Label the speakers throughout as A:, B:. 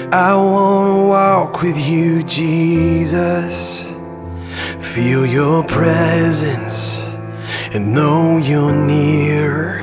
A: I wanna walk with you, Jesus. Feel your presence and know you're near.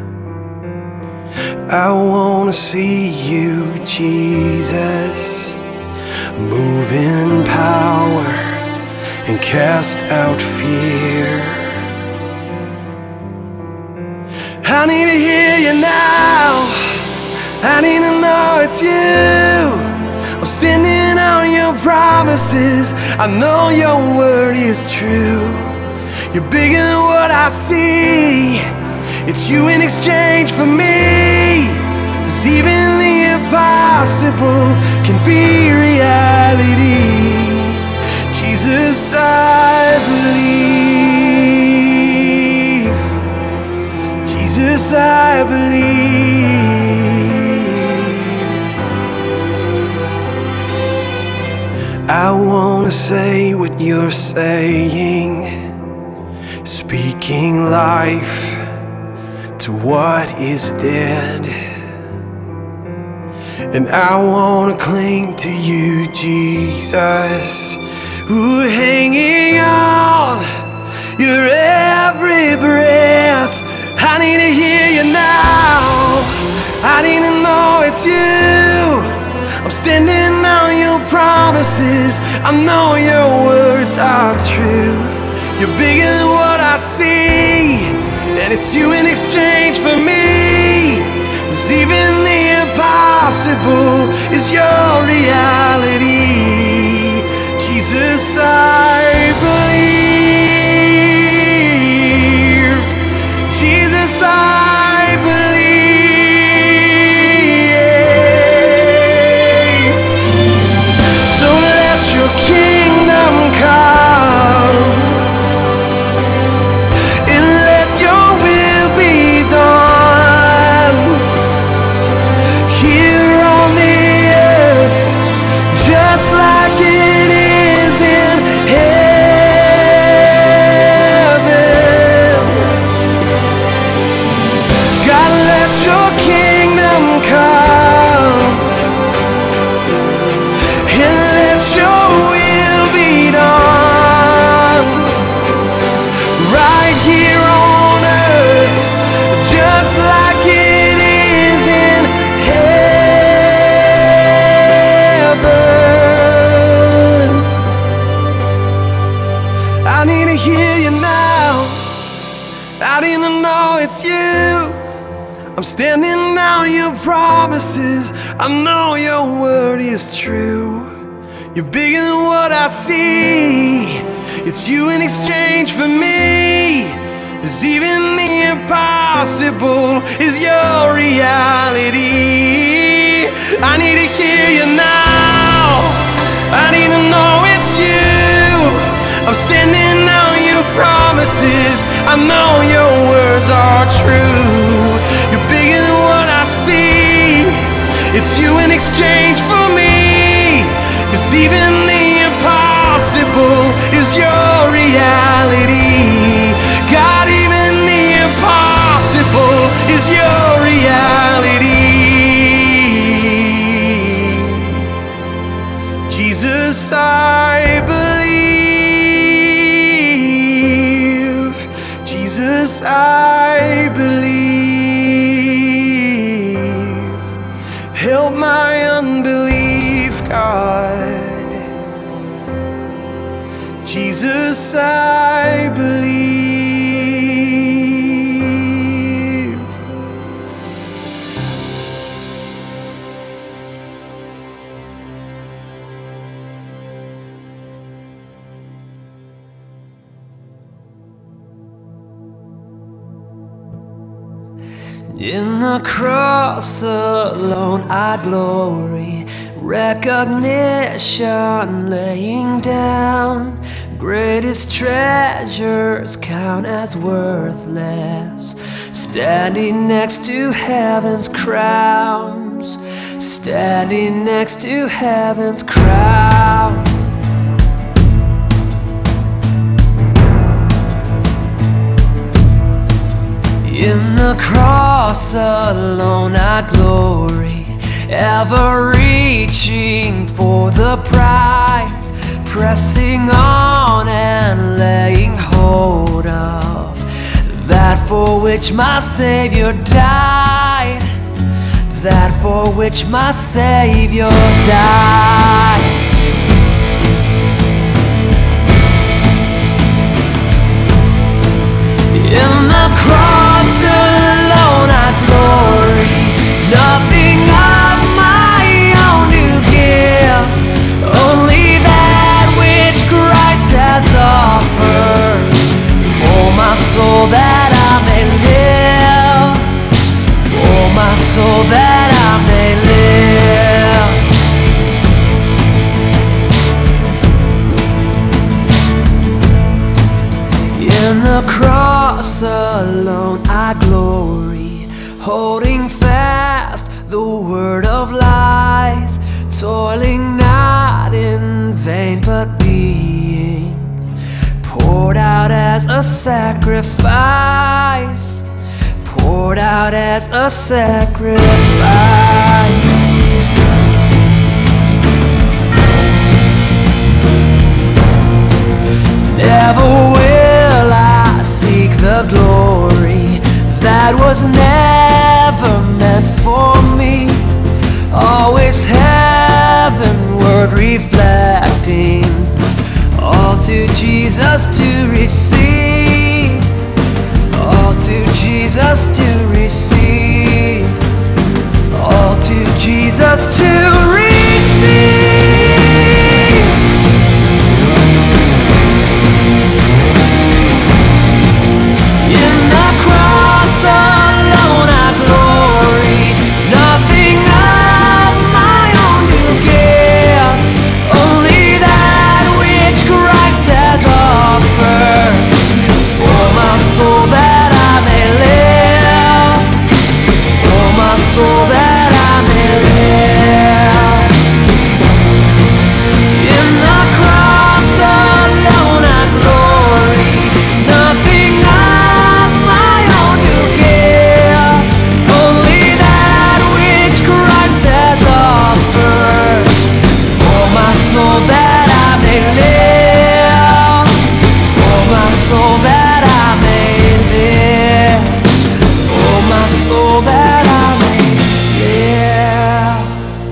A: I wanna see you, Jesus. Move in power and cast out fear. I need to hear you now. I need to know it's you. I'm standing on your promises. I know your word is true. You're bigger than what I see. It's you in exchange for me. 'Cause even the impossible can be reality. Jesus, I believe. Jesus, I believe. I wanna say what you're saying, speaking life to what is dead. And I wanna cling to you, Jesus. Ooh, hanging on your every breath. I need to hear you now. I need to know it's you. I'm standing on your promises. I know your words are true. You're bigger than what I see, and it's you in exchange for me. 'Cause even the impossible is your reality. Jesus, I believe. Jesus, I believe. So let your kingdom come, and let your will be done here on the earth, just like it is in heaven. God, let your kingdom come, and let your will be done right here on earth, just like it is in heaven. I need to hear you now. I need to know it's you. I'm standing on your promises. I know your word is true. You're bigger than what I see. It's you in exchange for me. 'Cause even the impossible is your reality. I need to hear you now. I need to know it's you. I'm standing on your promises. I know your words are true. You're bigger than what I see. It's you in exchange for me. 'Cause even the impossible is your reality. God, even the impossible is your reality. Jesus, I believe. Jesus, I believe. Help my unbelief, God. Jesus, I believe.
B: In the cross alone I glory, recognition laying down. Greatest treasures count as worthless, standing next to heaven's crowns, standing next to heaven's crowns. In the cross alone I glory, ever reaching for the prize, pressing on and laying hold of that for which my Savior died, that for which my Savior died. In the cross alone I glory, nothing of my own to give, only that which Christ has offered, for my soul that I may live, for my soul that I may live. In the cross alone I glory, holding fast the word of life, toiling not in vain but being poured out as a sacrifice, poured out as a sacrifice. Never will I seek the glory that was never meant for me, always heavenward reflecting, all to Jesus to receive, all to Jesus to receive, all to Jesus to receive. In the cross alone I glory, nothing of my own to give, only that which Christ has offered, for my soul that I may live, for my soul that I may live. In the cross alone I glory, nothing of my own to give, only that which Christ has offered, for my soul that I may live, for my soul that I may live, for my soul that I may live,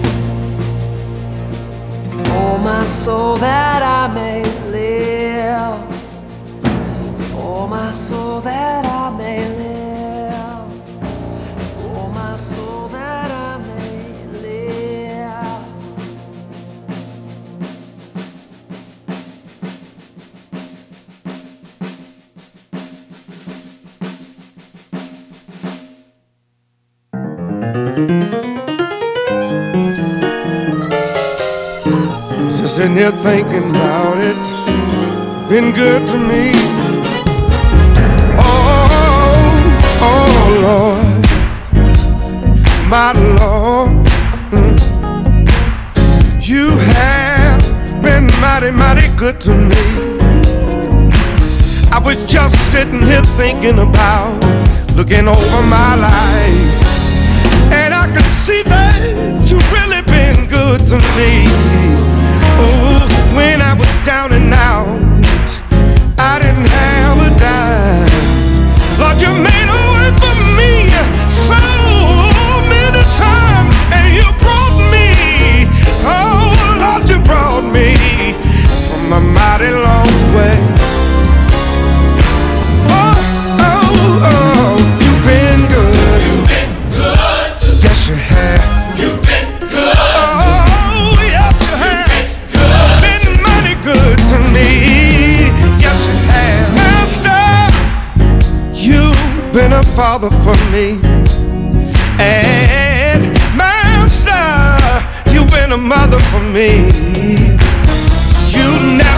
B: for my soul that I may live, for my soul that I may live, for my soul that I may live.
A: Just sitting here thinking about it, been good to me. Oh Lord, my Lord, you have been mighty, mighty good to me. I was just sitting here thinking about, looking over my life, and I could see that you've really been good to me. Oh, when I was down and out, I didn't have a dime. Lord, you made a way for me so many times, and you brought me, oh Lord, you brought me from a mighty long way. Oh, you've been good. You've been good to me. Yes, you have. You've been good. Oh, yes, you have. Been mighty good to me. Yes, you have. Master, you've been a father for me. And Master, you've been a mother for me. You never